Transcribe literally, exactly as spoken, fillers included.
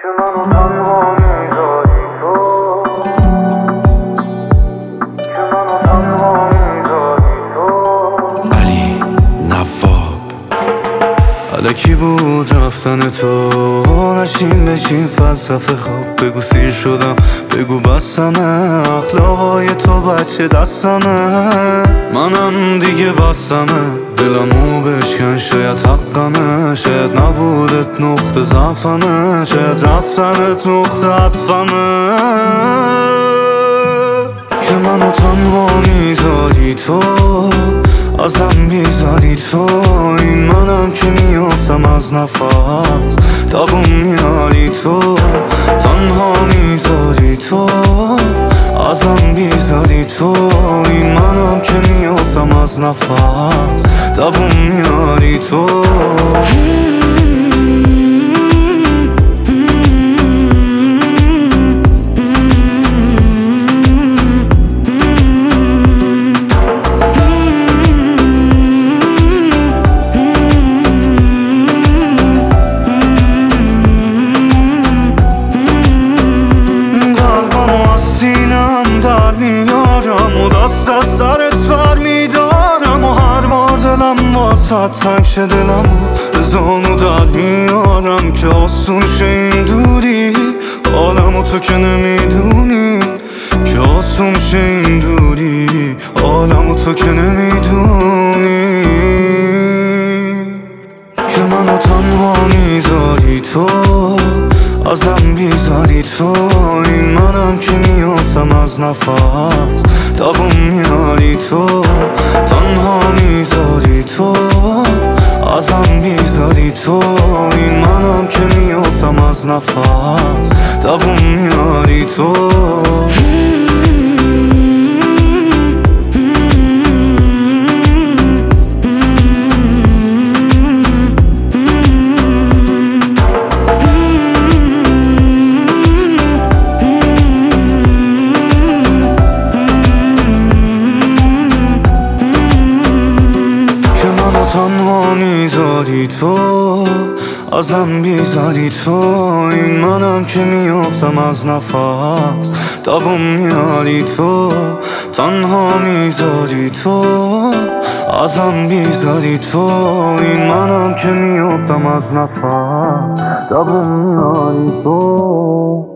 که منو تنها میذاری تو، که منو تنها میذاری تو. علی نواب. الکی بود رفتن تو، نشین بشین فلسفه خواب. بگو سیر شدم، بگو بسمه، اخلاقای تو بچه دستمه. منم دیگه بسمه، دلمو بشکن شاید حقمه. شاید نبودت نقطه ضعفمه، شاید رفتنت نقطه عطفمه. که منو تنها میذاری تو، ازم بیزاری تو. این منم که میافتم از نفس، دوام میاری تو. تنها میذاری تو، ازم بیزاری تو. این منم که میافتم از نفس، دوام میاری تو. و دست از سرت بر میدارم و هر بار دلم واسه تنگ شه دلمو به زانو در میارم. که آسون شه این دوری، عالمو تو که نمیدونی. که آسون شه این دوری، عالمو تو که نمیدونی. که منو تنها میذاری تو، ازم بیزاری تو. این منم که میافتم از نفس، دوام میاری تو. تنها میذاری تو، ازم بیزاری تو. این منم که میافتم از نفس، دوام میاری تو. تنها میذاری تو، ازم بیزاری تو. این منم که میافتم از نفس، دوام میاری تو. تنها میذاری تو، ازم بیزاری تو. این منم که میافتم از نفس، دوام میاری تو.